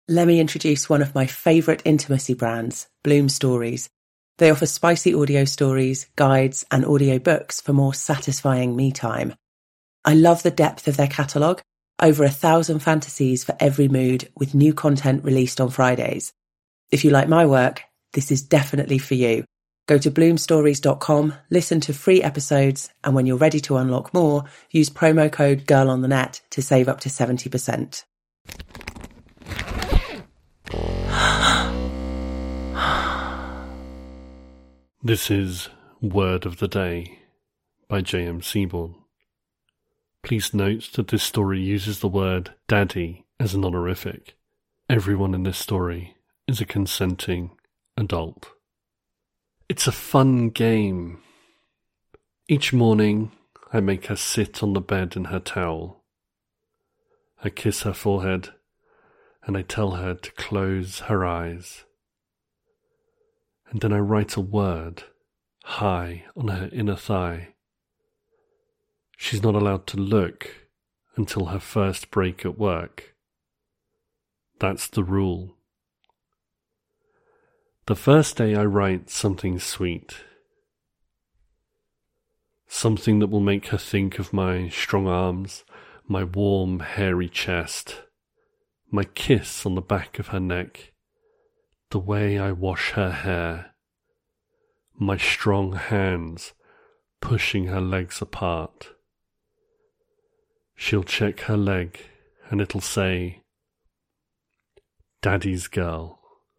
Let me introduce one of my favourite intimacy brands, Bloom Stories. They offer spicy audio stories, guides, and audio books for more satisfying me time. I love the depth of their catalogue, over 1,000 fantasies for every mood, with new content released on Fridays. If you like my work, this is definitely for you. Go to bloomstories.com, listen to free episodes, and when you're ready to unlock more, use promo code GIRLONTHENET to save up to 70%. This is Word of the Day by J.M. Seaborn. Please note that this story uses the word daddy as an honorific. Everyone in this story is a consenting adult. It's a fun game. Each morning I make her sit on the bed in her towel. I kiss her forehead and I tell her to close her eyes. And then I write a word high on her inner thigh. She's not allowed to look until her first break at work. That's the rule. The first day I write something sweet. Something that will make her think of my strong arms, my warm, hairy chest, my kiss on the back of her neck, the way I wash her hair, my strong hands pushing her legs apart. She'll check her leg and it'll say, Daddy's girl.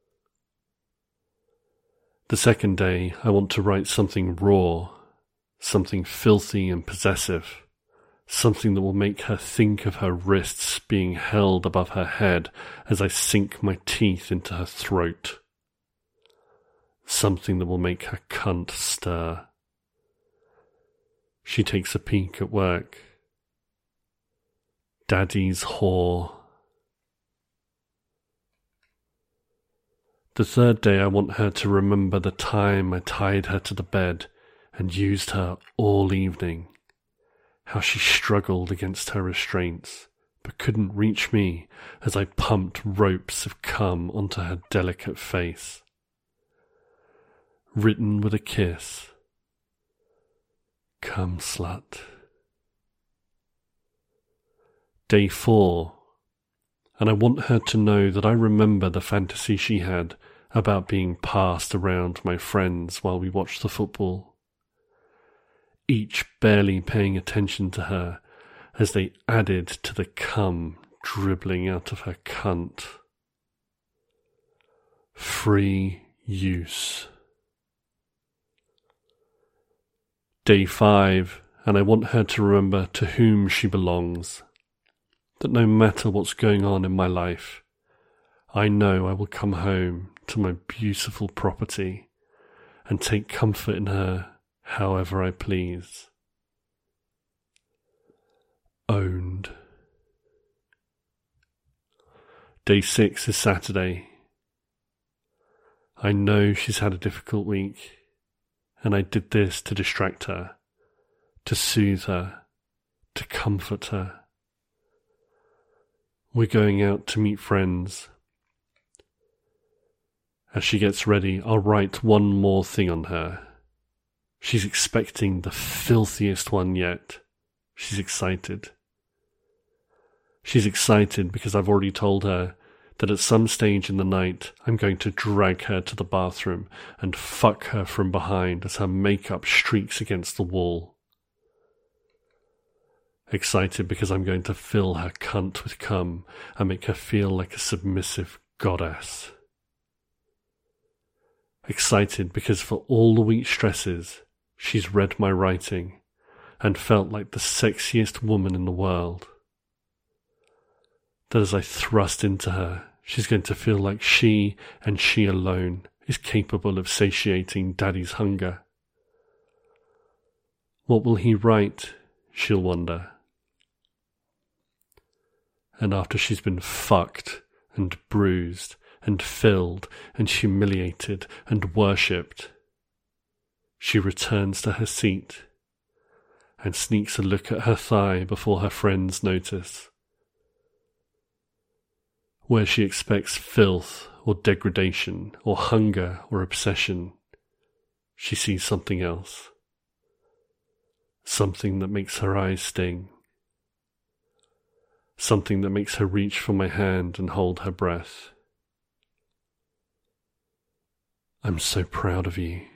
The second day I want to write something raw, something filthy and possessive, something that will make her think of her wrists being held above her head as I sink my teeth into her throat. Something that will make her cunt stir. She takes a peek at work. Daddy's whore. The third day I want her to remember the time I tied her to the bed and used her all evening. How she struggled against her restraints, but couldn't reach me as I pumped ropes of cum onto her delicate face. Written with a kiss. Come, slut. Day 4, and I want her to know that I remember the fantasy she had about being passed around my friends while we watched the football. Each barely paying attention to her as they added to the cum dribbling out of her cunt. Free use. Day 5, and I want her to remember to whom she belongs. That no matter what's going on in my life, I know I will come home to my beautiful property and take comfort in her however I please. Owned. Day 6 is Saturday. I know she's had a difficult week, and I did this to distract her, to soothe her, to comfort her. We're going out to meet friends. As she gets ready, I'll write one more thing on her. She's expecting the filthiest one yet. She's excited. She's excited because I've already told her that at some stage in the night I'm going to drag her to the bathroom and fuck her from behind as her makeup streaks against the wall. Excited because I'm going to fill her cunt with cum and make her feel like a submissive goddess. Excited because for all the week's stresses, she's read my writing and felt like the sexiest woman in the world. That as I thrust into her, she's going to feel like she and she alone is capable of satiating Daddy's hunger. What will he write, she'll wonder. And after she's been fucked and bruised and filled and humiliated and worshipped, she returns to her seat and sneaks a look at her thigh before her friends notice. Where she expects filth or degradation or hunger or obsession, she sees something else. Something that makes her eyes sting. Something that makes her reach for my hand and hold her breath. I'm so proud of you.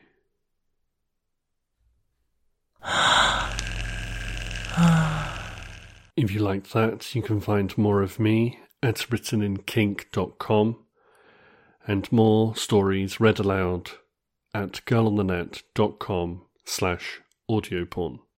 If you like that, you can find more of me at writteninKink.com and more stories read aloud at girlonthenet.com/audioporn.